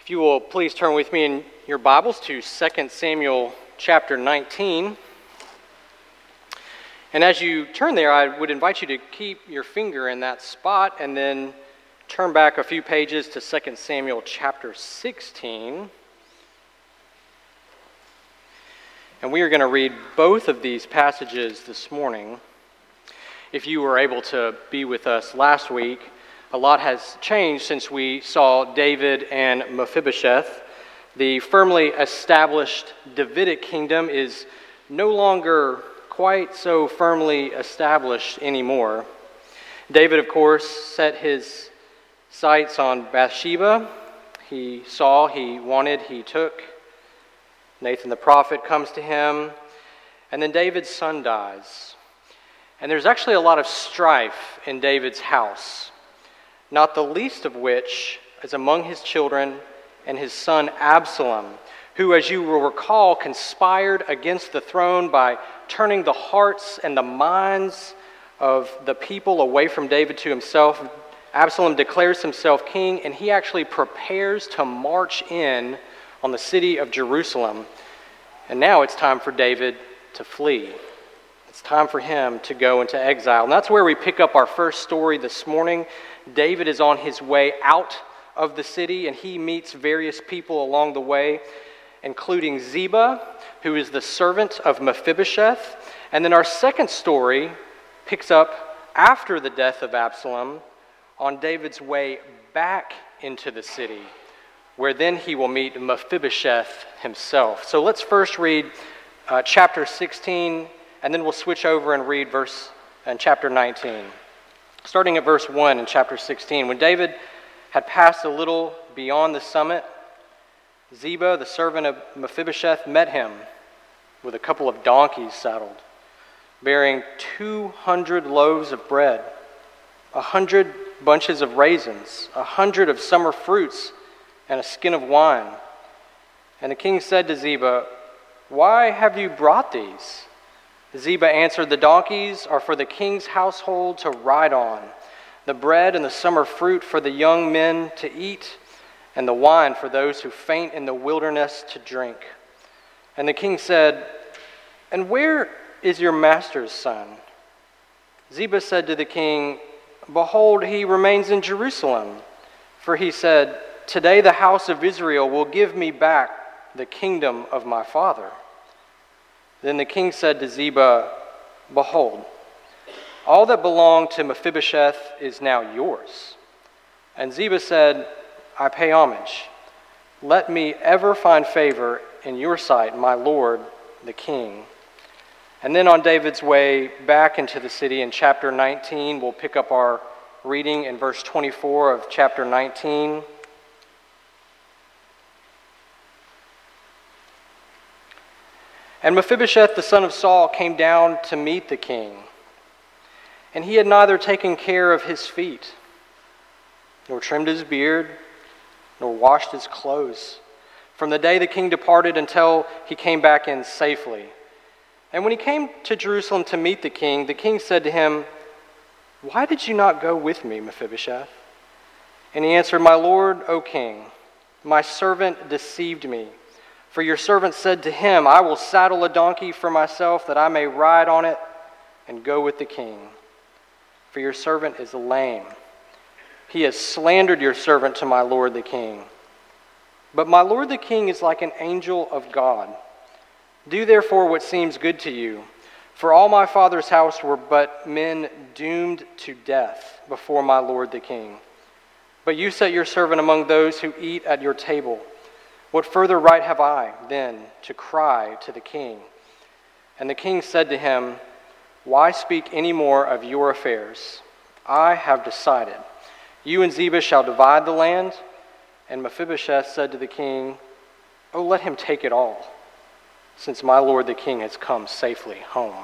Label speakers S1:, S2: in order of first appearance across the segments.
S1: If you will please turn with me in your Bibles to 2 Samuel chapter 19. And as you turn there, I would invite you to keep your finger in that spot and then turn back a few pages to 2 Samuel chapter 16. And we are going to read both of these passages this morning. If you were able to be with us last week, a lot has changed since we saw David and Mephibosheth. The firmly established Davidic kingdom is no longer quite so firmly established anymore. David, of course, set his sights on Bathsheba. He saw, he wanted, he took. Nathan the prophet comes to him, and then David's son dies. And there's actually a lot of strife in David's house, not the least of which is among his children and his son Absalom, who, as you will recall, conspired against the throne by turning the hearts and the minds of the people away from David to himself. Absalom declares himself king, and he actually prepares to march in on the city of Jerusalem. And now it's time for David to flee. It's time for him to go into exile. And that's where we pick up our first story this morning. David is on his way out of the city, and he meets various people along the way, including Ziba, who is the servant of Mephibosheth. And then our second story picks up after the death of Absalom on David's way back into the city, where then he will meet Mephibosheth himself. So let's first read chapter 16, and then we'll switch over and read chapter 19. Starting at verse 1 in chapter 16. When David had passed a little beyond the summit, Ziba, the servant of Mephibosheth, met him with a couple of donkeys saddled, bearing 200 loaves of bread, 100 bunches of raisins, 100 of summer fruits, and a skin of wine. And the king said to Ziba, "Why have you brought these?" Ziba answered, "The donkeys are for the king's household to ride on, the bread and the summer fruit for the young men to eat, and the wine for those who faint in the wilderness to drink." And the king said, "And where is your master's son?" Ziba said to the king, "Behold, he remains in Jerusalem. For he said, 'Today the house of Israel will give me back the kingdom of my father.'" Then the king said to Ziba, "Behold, all that belonged to Mephibosheth is now yours." And Ziba said, "I pay homage. Let me ever find favor in your sight, my lord, the king." And then on David's way back into the city in chapter 19, we'll pick up our reading in verse 24 of chapter 19. And Mephibosheth, the son of Saul, came down to meet the king. And he had neither taken care of his feet, nor trimmed his beard, nor washed his clothes, from the day the king departed until he came back in safely. And when he came to Jerusalem to meet the king said to him, "Why did you not go with me, Mephibosheth?" And he answered, "My lord, O king, my servant deceived me. For your servant said to him, 'I will saddle a donkey for myself that I may ride on it and go with the king.' For your servant is lame. He has slandered your servant to my lord the king. But my lord the king is like an angel of God. Do therefore what seems good to you. For all my father's house were but men doomed to death before my lord the king. But you set your servant among those who eat at your table. What further right have I, then, to cry to the king?" And the king said to him, "Why speak any more of your affairs? I have decided. You and Ziba shall divide the land." And Mephibosheth said to the king, "Oh, let him take it all, since my lord the king has come safely home."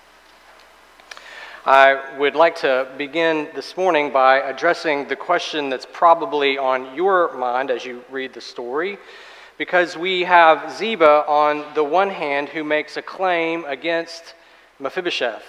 S1: I would like to begin this morning by addressing the question that's probably on your mind as you read the story, because we have Ziba on the one hand who makes a claim against Mephibosheth.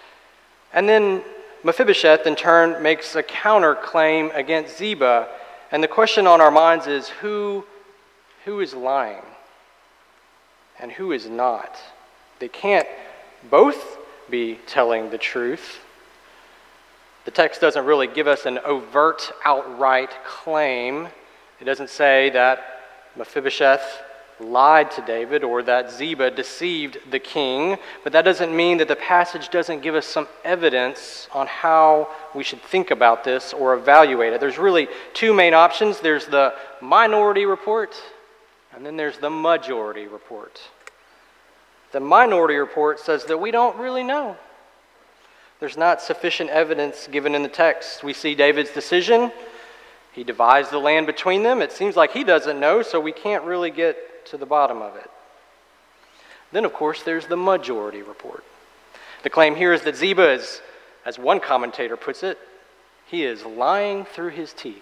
S1: And then Mephibosheth in turn makes a counterclaim against Ziba. And the question on our minds is who is lying and who is not? They can't both be telling the truth. The text doesn't really give us an overt, outright claim. It doesn't say that Mephibosheth lied to David or that Ziba deceived the king, but that doesn't mean that the passage doesn't give us some evidence on how we should think about this or evaluate it. There's really two main options. There's the minority report, and then there's the majority report. The minority report says that we don't really know. There's not sufficient evidence given in the text. We see David's decision. He divides the land between them. It seems like he doesn't know, so we can't really get to the bottom of it. Then, of course, there's the majority report. The claim here is that Ziba is, as one commentator puts it, he is lying through his teeth.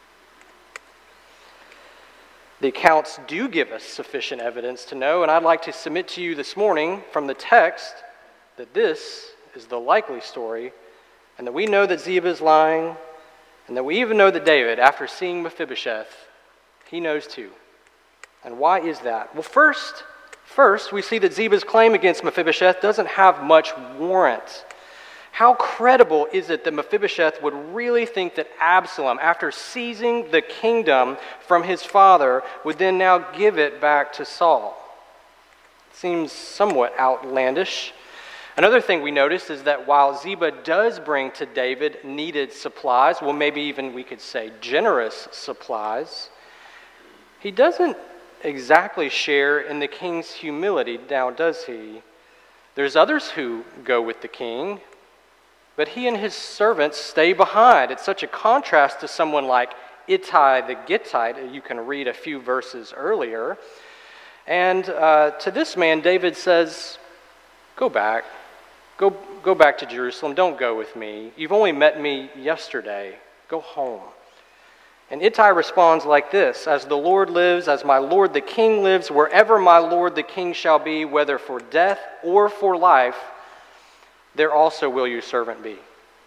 S1: The accounts do give us sufficient evidence to know, and I'd like to submit to you this morning from the text that this is the likely story, and that we know that Ziba is lying, and that we even know that David, after seeing Mephibosheth, he knows too. And why is that? Well, first, we see that Ziba's claim against Mephibosheth doesn't have much warrant. How credible is it that Mephibosheth would really think that Absalom, after seizing the kingdom from his father, would then now give it back to Saul? It seems somewhat outlandish. Another thing we notice is that while Ziba does bring to David needed supplies, well, maybe even we could say generous supplies, he doesn't exactly share in the king's humility, now does he? There's others who go with the king, but he and his servants stay behind. It's such a contrast to someone like Ittai the Gittite. You can read a few verses earlier. And to this man, David says, go back. Go back to Jerusalem. Don't go with me. You've only met me yesterday. Go home. And Ittai responds like this: as the Lord lives, as my Lord the king lives, wherever my Lord the king shall be, whether for death or for life, there also will your servant be.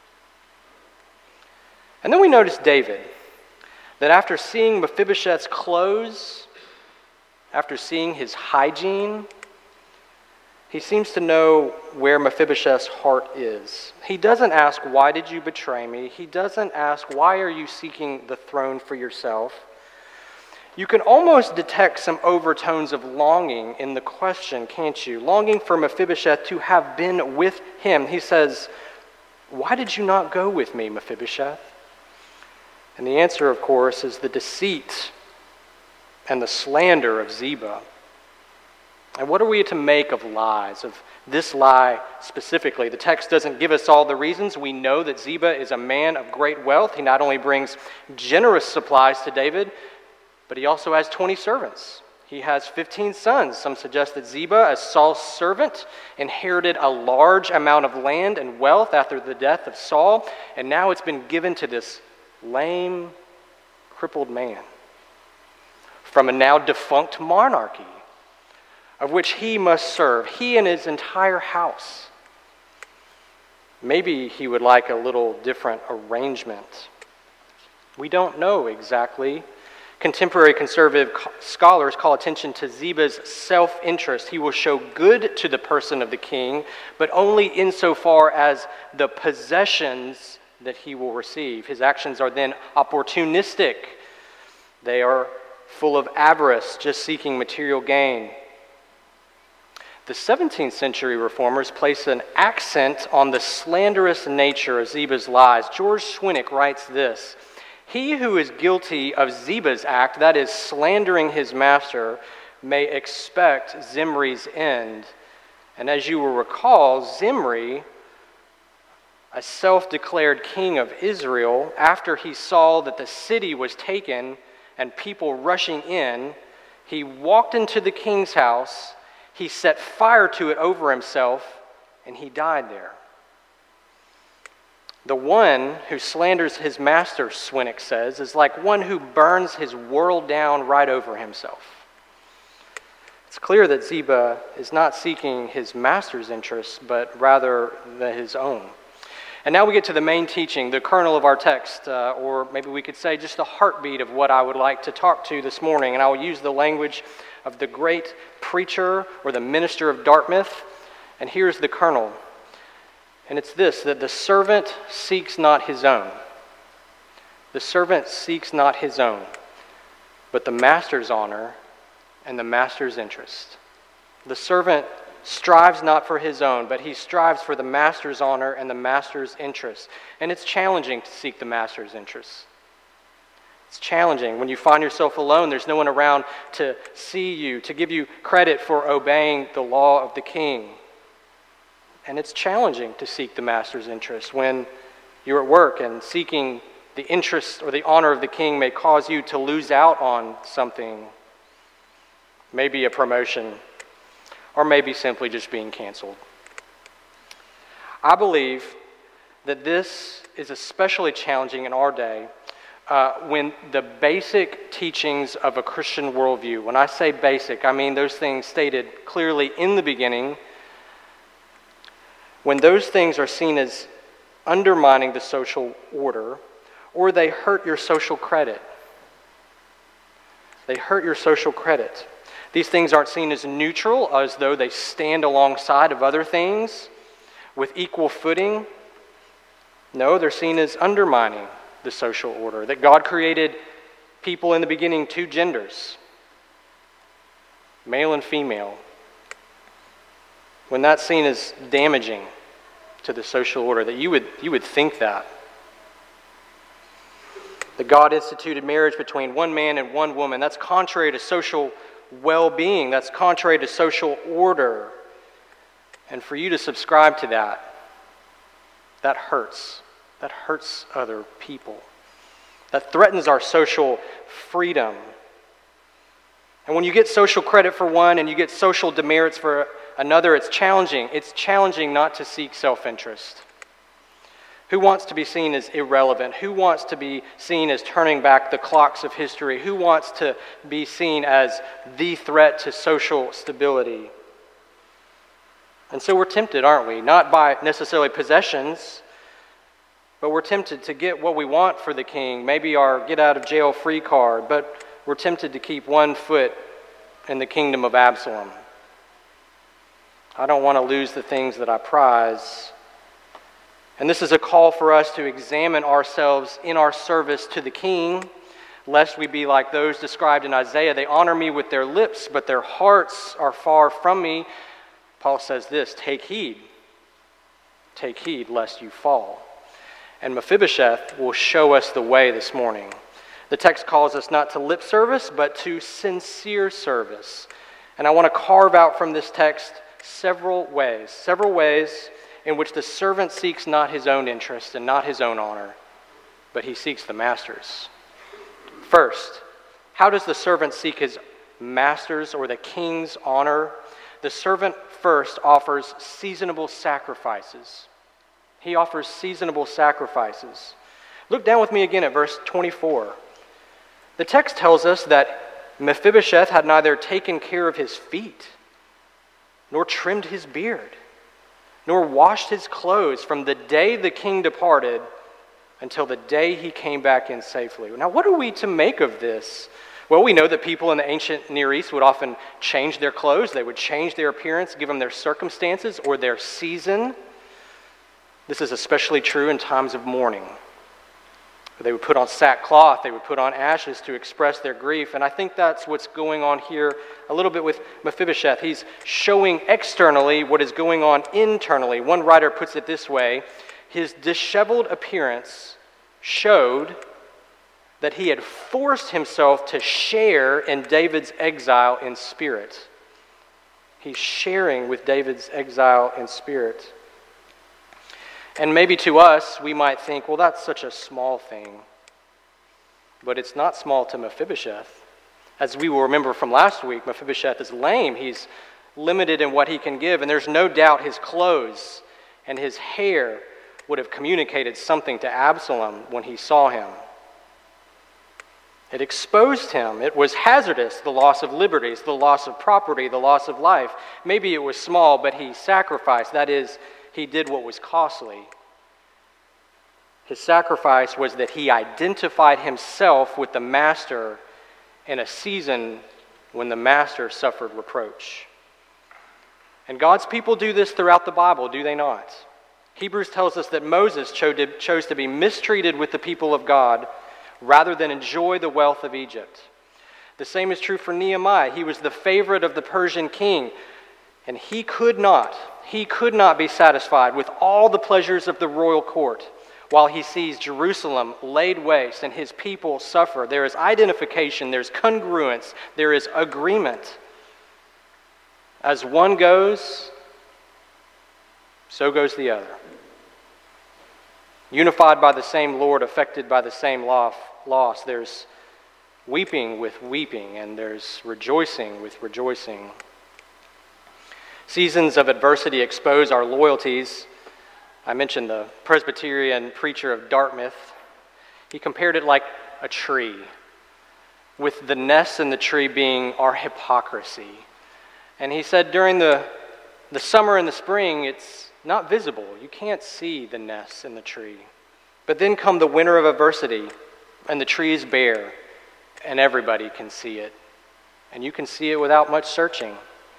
S1: And then we notice David, that after seeing Mephibosheth's clothes, after seeing his hygiene, he seems to know where Mephibosheth's heart is. He doesn't ask, why did you betray me? He doesn't ask, why are you seeking the throne for yourself? You can almost detect some overtones of longing in the question, can't you? Longing for Mephibosheth to have been with him. He says, why did you not go with me, Mephibosheth? And the answer, of course, is the deceit and the slander of Ziba. And what are we to make of lies, of this lie specifically? The text doesn't give us all the reasons. We know that Ziba is a man of great wealth. He not only brings generous supplies to David, but he also has 20 servants. He has 15 sons. Some suggest that Ziba, as Saul's servant, inherited a large amount of land and wealth after the death of Saul, and now it's been given to this lame, crippled man from a now defunct monarchy, of which he must serve, he and his entire house. Maybe he would like a little different arrangement. We don't know exactly. Contemporary conservative scholars call attention to Ziba's self-interest. He will show good to the person of the king, but only insofar as the possessions that he will receive. His actions are then opportunistic. They are full of avarice, just seeking material gain. The 17th century reformers place an accent on the slanderous nature of Ziba's lies. George Swinnock writes this: he who is guilty of Ziba's act, that is, slandering his master, may expect Zimri's end. And as you will recall, Zimri, a self-declared king of Israel, after he saw that the city was taken and people rushing in, he walked into the king's house. He set fire to it over himself, and he died there. The one who slanders his master, Swinnock says, is like one who burns his world down right over himself. It's clear that Ziba is not seeking his master's interests, but rather his own. And now we get to the main teaching, the kernel of our text, or maybe we could say just the heartbeat of what I would like to talk to this morning. And I will use the language of the great preacher or the minister of Dartmouth. And here's the kernel. And it's this, that the servant seeks not his own. The servant seeks not his own, but the master's honor and the master's interest. The servant strives not for his own, but he strives for the master's honor and the master's interest. And it's challenging to seek the master's interest. It's challenging when you find yourself alone. There's no one around to see you, to give you credit for obeying the law of the king. And it's challenging to seek the master's interest when you're at work and seeking the interest or the honor of the king may cause you to lose out on something, maybe a promotion, or maybe simply just being canceled. I believe that this is especially challenging in our day when the basic teachings of a Christian worldview, when I say basic, I mean those things stated clearly in the beginning, when those things are seen as undermining the social order, or they hurt your social credit. They hurt your social credit. These things aren't seen as neutral, as though they stand alongside of other things with equal footing. No, they're seen as undermining the social order, that God created people in the beginning two genders, male and female. When that's seen as damaging to the social order, that you would think that God instituted marriage between one man and one woman. That's contrary to social well-being. That's contrary to social order. And for you to subscribe to that hurts. That hurts other people. That threatens our social freedom. And when you get social credit for one and you get social demerits for another, it's challenging. It's challenging not to seek self-interest. Who wants to be seen as irrelevant? Who wants to be seen as turning back the clocks of history? Who wants to be seen as the threat to social stability? And so we're tempted, aren't we? Not by necessarily possessions, but we're tempted to get what we want for the king, maybe our get-out-of-jail-free card, but we're tempted to keep one foot in the kingdom of Absalom. I don't want to lose the things that I prize. And this is a call for us to examine ourselves in our service to the king, lest we be like those described in Isaiah. They honor me with their lips, but their hearts are far from me. Paul says this, take heed lest you fall. And Mephibosheth will show us the way this morning. The text calls us not to lip service, but to sincere service. And I want to carve out from this text several ways in which the servant seeks not his own interest and not his own honor, but he seeks the master's. First, how does the servant seek his master's or the king's honor? The servant first offers seasonable sacrifices. He offers seasonable sacrifices. Look down with me again at verse 24. The text tells us that Mephibosheth had neither taken care of his feet, nor trimmed his beard, nor washed his clothes from the day the king departed until the day he came back in safely. Now, what are we to make of this? Well, we know that people in the ancient Near East would often change their clothes. They would change their appearance given their circumstances or their season. This is especially true in times of mourning. They would put on sackcloth, they would put on ashes to express their grief. And I think that's what's going on here a little bit with Mephibosheth. He's showing externally what is going on internally. One writer puts it this way: his disheveled appearance showed that he had forced himself to share in David's exile in spirit. He's sharing with David's exile in spirit. And maybe to us, we might think, well, that's such a small thing. But it's not small to Mephibosheth. As we will remember from last week, Mephibosheth is lame. He's limited in what he can give. And there's no doubt his clothes and his hair would have communicated something to Absalom when he saw him. It exposed him. It was hazardous, the loss of liberties, the loss of property, the loss of life. Maybe it was small, but he sacrificed. That is, he did what was costly. His sacrifice was that he identified himself with the master in a season when the master suffered reproach. And God's people do this throughout the Bible, do they not? Hebrews tells us that Moses chose to be mistreated with the people of God rather than enjoy the wealth of Egypt. The same is true for Nehemiah. He was the favorite of the Persian king, and he could not be satisfied with all the pleasures of the royal court while he sees Jerusalem laid waste and his people suffer. There is identification, there's congruence, there is agreement. As one goes, so goes the other. Unified by the same Lord, affected by the same loss, there's weeping with weeping, and there's rejoicing with rejoicing. Seasons of adversity expose our loyalties. I mentioned the Presbyterian preacher of Dartmouth. He compared it like a tree, with the nests in the tree being our hypocrisy. And he said during the summer and the spring, it's not visible. You can't see the nests in the tree. But then come the winter of adversity, and the tree is bare, and everybody can see it. And you can see it without much searching.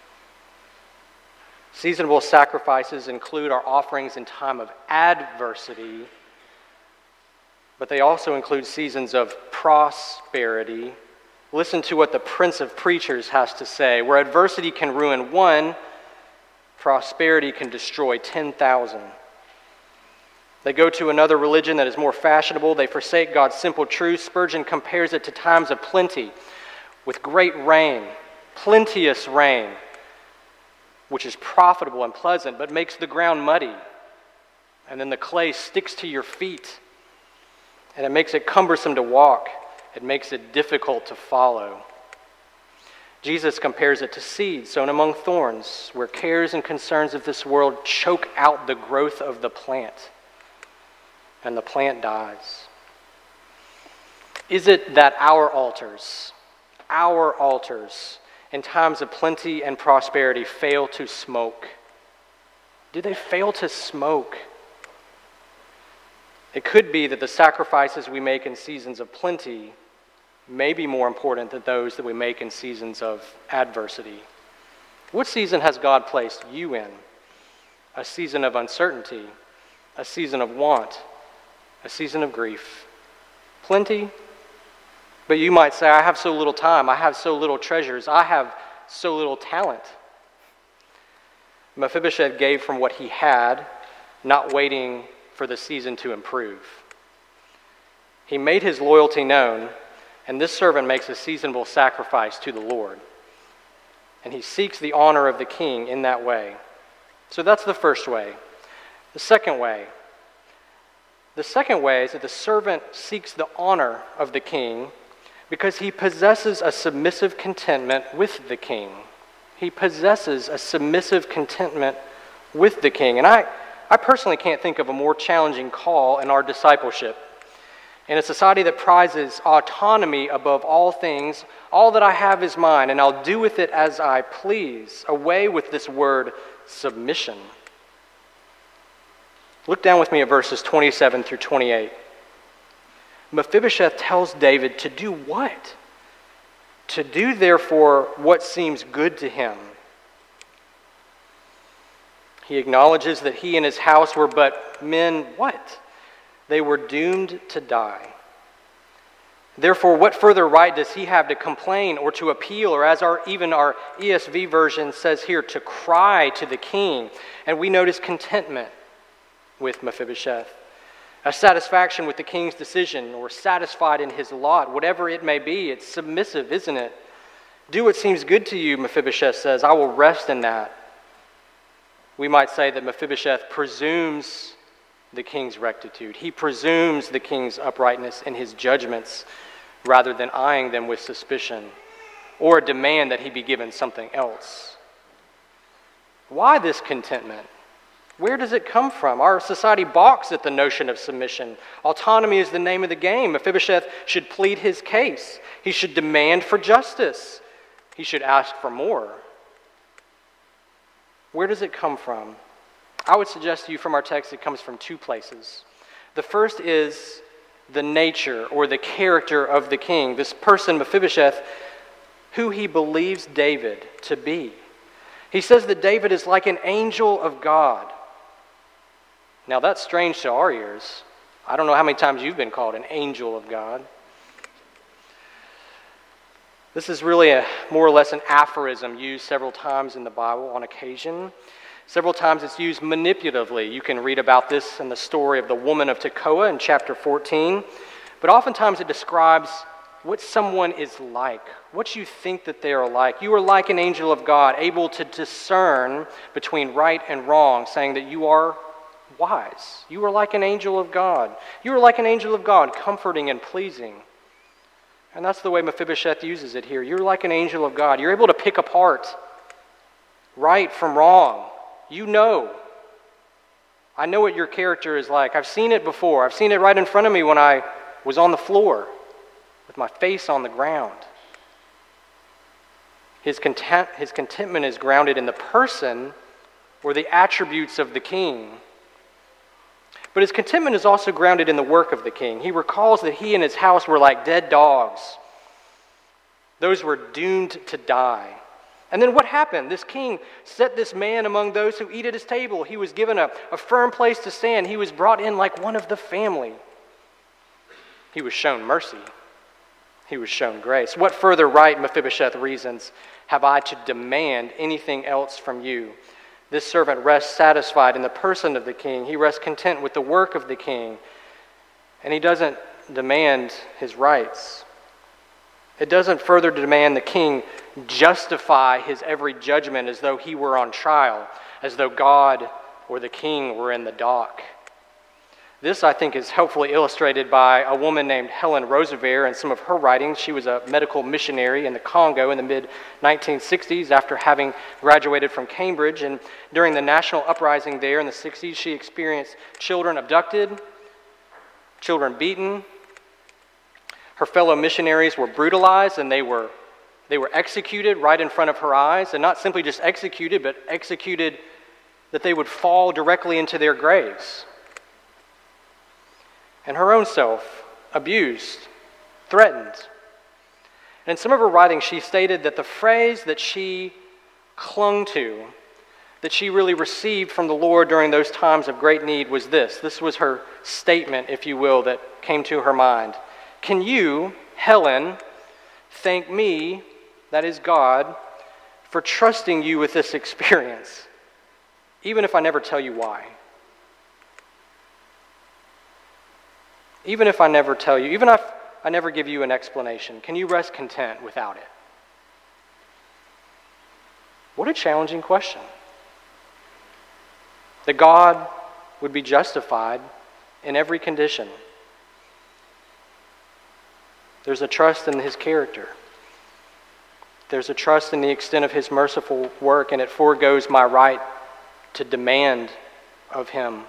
S1: Seasonable sacrifices include our offerings in time of adversity, but they also include seasons of prosperity. Listen to what the Prince of Preachers has to say. Where adversity can ruin one, prosperity can destroy 10,000. They go to another religion that is more fashionable. They forsake God's simple truth. Spurgeon compares it to times of plenty, with great rain, plenteous rain, which is profitable and pleasant, but makes the ground muddy. And then the clay sticks to your feet, and it makes it cumbersome to walk. It makes it difficult to follow. Jesus compares it to seed sown among thorns, where cares and concerns of this world choke out the growth of the plant, and the plant dies. Is it that our altars, in times of plenty and prosperity, fail to smoke? Do they fail to smoke? It could be that the sacrifices we make in seasons of plenty may be more important than those that we make in seasons of adversity. What season has God placed you in? A season of uncertainty, a season of want, a season of grief. Plenty? But you might say, I have so little time, I have so little treasures, I have so little talent. Mephibosheth gave from what he had, not waiting for the season to improve. He made his loyalty known, and this servant makes a seasonable sacrifice to the Lord. And he seeks the honor of the king in that way. So that's the first way. The second way is that the servant seeks the honor of the king because he possesses a submissive contentment with the king. He possesses a submissive contentment with the king. And I personally can't think of a more challenging call in our discipleship. In a society that prizes autonomy above all things, all that I have is mine, and I'll do with it as I please. Away with this word submission. Look down with me at verses 27 through 28. Mephibosheth tells David to do what? To do, therefore, what seems good to him. He acknowledges that he and his house were but men, what? They were doomed to die. Therefore, what further right does he have to complain or to appeal, or as even our ESV version says here, to cry to the king? And we notice contentment with Mephibosheth. A satisfaction with the king's decision, or satisfied in his lot, whatever it may be. It's submissive, isn't it? Do what seems good to you, Mephibosheth says. I will rest in that. We might say that Mephibosheth presumes the king's rectitude. He presumes the king's uprightness in his judgments rather than eyeing them with suspicion or a demand that he be given something else. Why this contentment? Where does it come from? Our society balks at the notion of submission. Autonomy is the name of the game. Mephibosheth should plead his case. He should demand for justice. He should ask for more. Where does it come from? I would suggest to you from our text it comes from two places. The first is the nature or the character of the king, this person, Mephibosheth, who he believes David to be. He says that David is like an angel of God. Now that's strange to our ears. I don't know how many times you've been called an angel of God. This is really more or less an aphorism used several times in the Bible on occasion. Several times it's used manipulatively. You can read about this in the story of the woman of Tekoa in chapter 14. But oftentimes it describes what someone is like, what you think that they are like. You are like an angel of God, able to discern between right and wrong, saying that you are wise. You are like an angel of God. You are like an angel of God, comforting and pleasing. And that's the way Mephibosheth uses it here. You're like an angel of God. You're able to pick apart right from wrong. You know. I know what your character is like. I've seen it before. I've seen it right in front of me when I was on the floor with my face on the ground. His contentment is grounded in the person or the attributes of the king. But his contentment is also grounded in the work of the king. He recalls that he and his house were like dead dogs. Those were doomed to die. And then what happened? This king set this man among those who eat at his table. He was given a firm place to stand. He was brought in like one of the family. He was shown mercy. He was shown grace. What further right, Mephibosheth reasons, have I to demand anything else from you? This servant rests satisfied in the person of the king. He rests content with the work of the king. And he doesn't demand his rights. It doesn't further demand the king justify his every judgment as though he were on trial, as though God or the king were in the dock. This, I think, is helpfully illustrated by a woman named Helen Roosevelt in some of her writings. She was a medical missionary in the Congo in the mid-1960s after having graduated from Cambridge. And during the national uprising there in the 60s, she experienced children abducted, children beaten. Her fellow missionaries were brutalized and they were executed right in front of her eyes. And not simply just executed, but executed that they would fall directly into their graves. And her own self, abused, threatened. And in some of her writings, she stated that the phrase that she clung to, that she really received from the Lord during those times of great need was this. This was her statement, if you will, that came to her mind. Can you, Helen, thank me, that is God, for trusting you with this experience, even if I never tell you why? Even if I never tell you, even if I never give you an explanation, can you rest content without it? What a challenging question. That God would be justified in every condition. There's a trust in his character. There's a trust in the extent of his merciful work, and it foregoes my right to demand of him.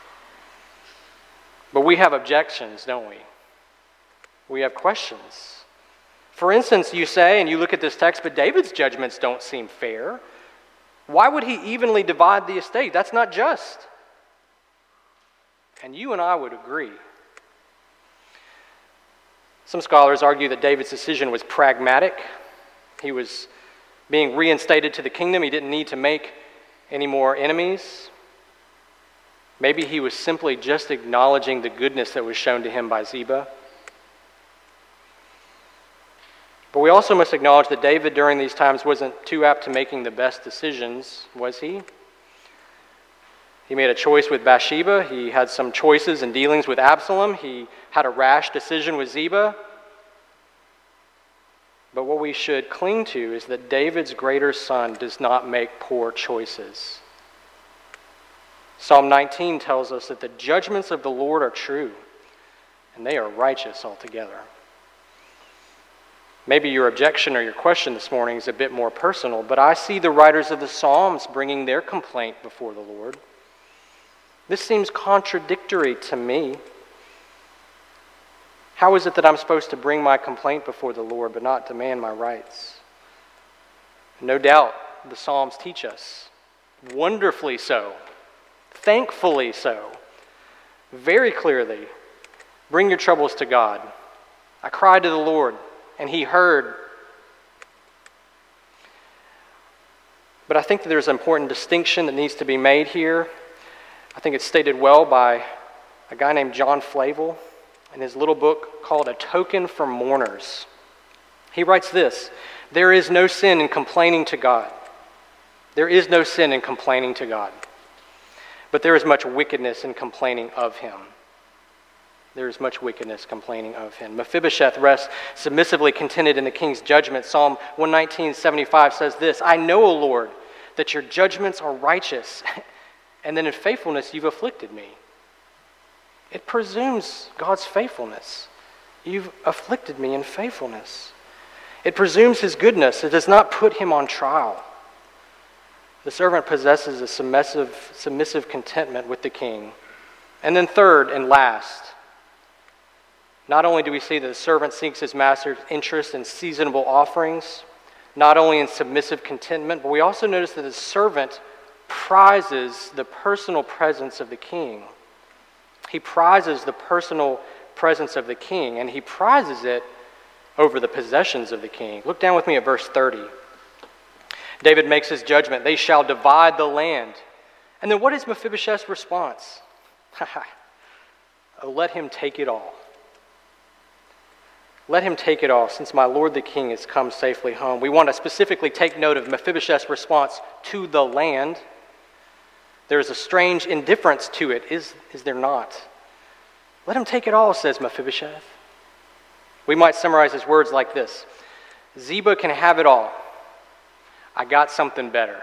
S1: But we have objections, don't we? We have questions. For instance, you say, and you look at this text, but David's judgments don't seem fair. Why would he evenly divide the estate? That's not just. And you and I would agree. Some scholars argue that David's decision was pragmatic. He was being reinstated to the kingdom. He didn't need to make any more enemies. Maybe he was simply just acknowledging the goodness that was shown to him by Ziba. But we also must acknowledge that David during these times wasn't too apt to making the best decisions, was he? He made a choice with Bathsheba. He had some choices and dealings with Absalom. He had a rash decision with Ziba. But what we should cling to is that David's greater son does not make poor choices. Psalm 19 tells us that the judgments of the Lord are true, and they are righteous altogether. Maybe your objection or your question this morning is a bit more personal, but I see the writers of the Psalms bringing their complaint before the Lord. This seems contradictory to me. How is it that I'm supposed to bring my complaint before the Lord but not demand my rights? No doubt the Psalms teach us, wonderfully so, thankfully so, very clearly, bring your troubles to God. I cried to the Lord, and he heard. But I think that there's an important distinction that needs to be made here. I think it's stated well by a guy named John Flavel in his little book called A Token for Mourners. He writes this: there is no sin in complaining to God. There is no sin in complaining to God. But there is much wickedness in complaining of him. There is much wickedness complaining of him. Mephibosheth rests submissively contented in the king's judgment. Psalm 119:75 says this: I know, O Lord, that your judgments are righteous, and then in faithfulness you've afflicted me. It presumes God's faithfulness. You've afflicted me in faithfulness. It presumes his goodness. It does not put him on trial. The servant possesses a submissive contentment with the king. And then third and last, not only do we see that the servant seeks his master's interest in seasonable offerings, not only in submissive contentment, but we also notice that the servant prizes the personal presence of the king. He prizes the personal presence of the king, and he prizes it over the possessions of the king. Look down with me at verse 30. David makes his judgment. They shall divide the land. And then what is Mephibosheth's response? Oh, let him take it all. Let him take it all, since my lord the king has come safely home. We want to specifically take note of Mephibosheth's response to the land. There is a strange indifference to it, is there not? Let him take it all, says Mephibosheth. We might summarize his words like this: Ziba can have it all. I got something better.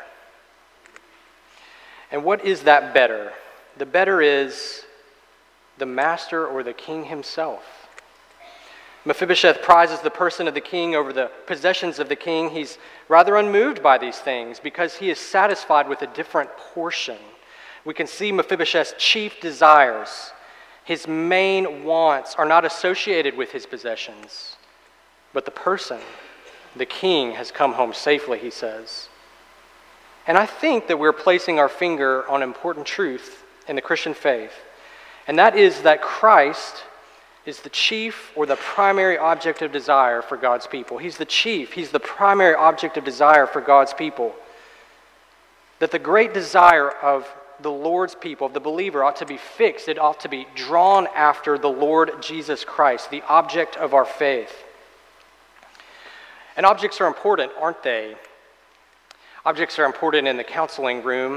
S1: And what is that better? The better is the master or the king himself. Mephibosheth prizes the person of the king over the possessions of the king. He's rather unmoved by these things because he is satisfied with a different portion. We can see Mephibosheth's chief desires, his main wants, are not associated with his possessions, but the person. The king has come home safely, he says. And I think that we're placing our finger on an important truth in the Christian faith, and that is that Christ is the chief or the primary object of desire for God's people. He's the chief. He's the primary object of desire for God's people. That the great desire of the Lord's people, of the believer, ought to be fixed. It ought to be drawn after the Lord Jesus Christ, the object of our faith. And objects are important, aren't they? Objects are important in the counseling room.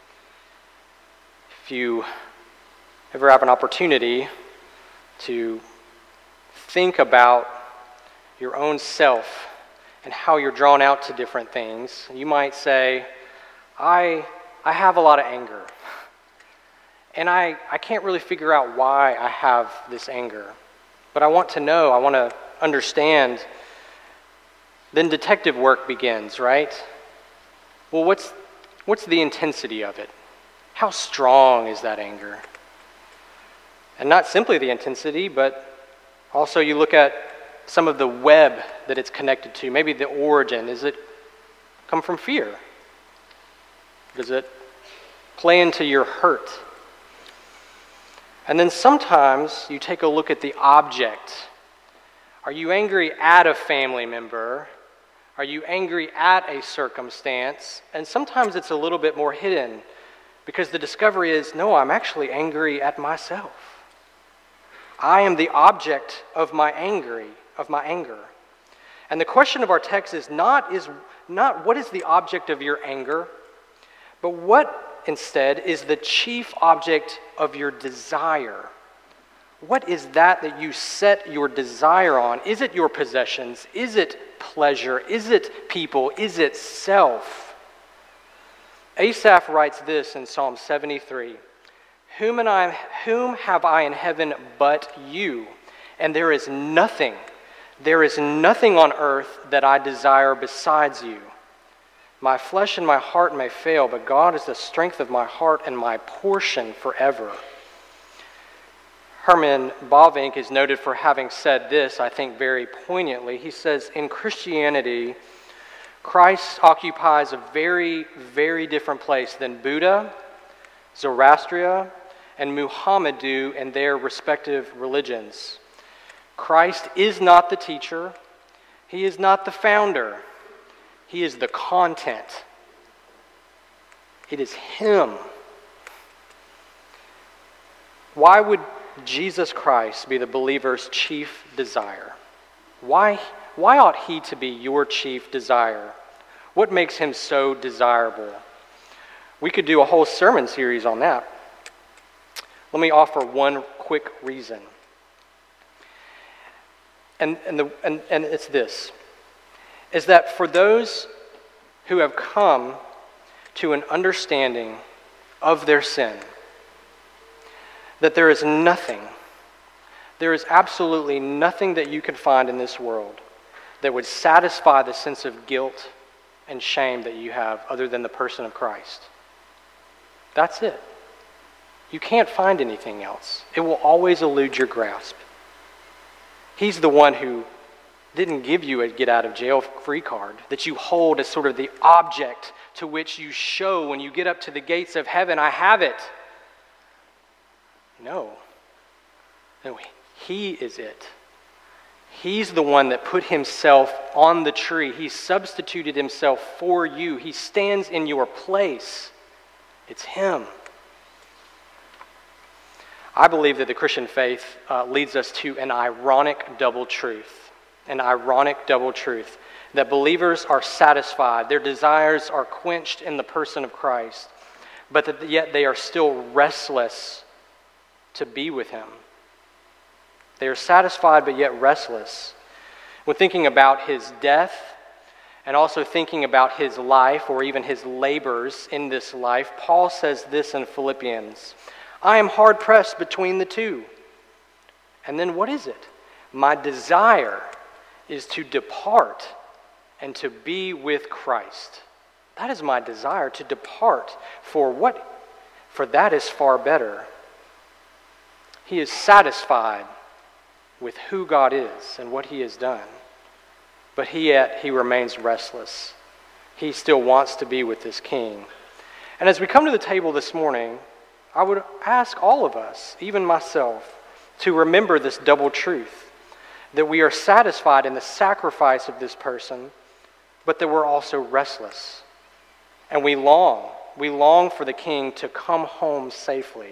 S1: If you ever have an opportunity to think about your own self and how you're drawn out to different things, you might say, I have a lot of anger. And I can't really figure out why I have this anger. But I want to know, I want to understand. Then detective work begins, right? Well, what's the intensity of it? How strong is that anger? And not simply the intensity, but also you look at some of the web that it's connected to, maybe the origin. Does it come from fear? Does it play into your hurt? And then sometimes you take a look at the object. Are you angry at a family member? Are you angry at a circumstance? And sometimes it's a little bit more hidden because the discovery is, no, I'm actually angry at myself. I am the object of my anger. And the question of our text is not what is the object of your anger, but what instead is the chief object of your desire. What is that you set your desire on? Is it your possessions? Is it pleasure? Is it people? Is it self? Asaph writes this in Psalm 73, Whom have I in heaven but you? And there is nothing on earth that I desire besides you. My flesh and my heart may fail, but God is the strength of my heart and my portion forever. Herman Bavinck is noted for having said this, I think very poignantly. He says, in Christianity, Christ occupies a very, very different place than Buddha, Zoroaster, and Muhammad do in their respective religions. Christ is not the teacher. He is not the founder. He is the content. It is Him. Why would Jesus Christ be the believer's chief desire? Why ought He to be your chief desire? What makes Him so desirable? We could do a whole sermon series on that. Let me offer one quick reason. And it's this, is that for those who have come to an understanding of their sin, that there is absolutely nothing that you can find in this world that would satisfy the sense of guilt and shame that you have other than the person of Christ. That's it. You can't find anything else. It will always elude your grasp. He's the one who didn't give you a get-out-of-jail-free card that you hold as sort of the object to which you show when you get up to the gates of heaven, I have it. No, He is it. He's the one that put Himself on the tree. He substituted Himself for you. He stands in your place. It's Him. I believe that the Christian faith leads us to an ironic double truth. An ironic double truth. That believers are satisfied. Their desires are quenched in the person of Christ. But that yet they are still restless to be with Him. They are satisfied but yet restless. When thinking about His death and also thinking about His life or even His labors in this life, Paul says this in Philippians, I am hard pressed between the two. And then what is it? My desire is to depart and to be with Christ. That is my desire, to depart. For what? For that is far better. He is satisfied with who God is and what He has done. But yet he remains restless. He still wants to be with this King. And as we come to the table this morning, I would ask all of us, even myself, to remember this double truth, that we are satisfied in the sacrifice of this person, but that we're also restless. And we long for the King to come home safely.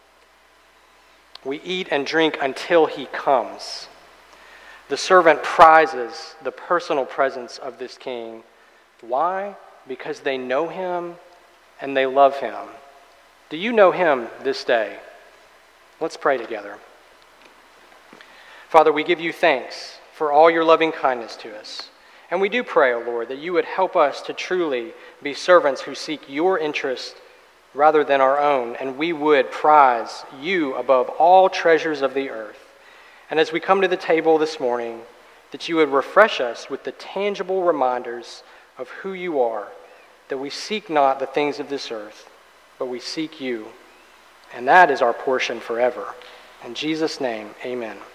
S1: We eat and drink until He comes. The servant prizes the personal presence of this King. Why? Because they know Him and they love Him. Do you know Him this day? Let's pray together. Father, we give You thanks for all Your loving kindness to us. And we do pray, O Lord, that You would help us to truly be servants who seek Your interest rather than our own, and we would prize You above all treasures of the earth. And as we come to the table this morning, that You would refresh us with the tangible reminders of who You are, that we seek not the things of this earth, but we seek You. And that is our portion forever. In Jesus' name, amen.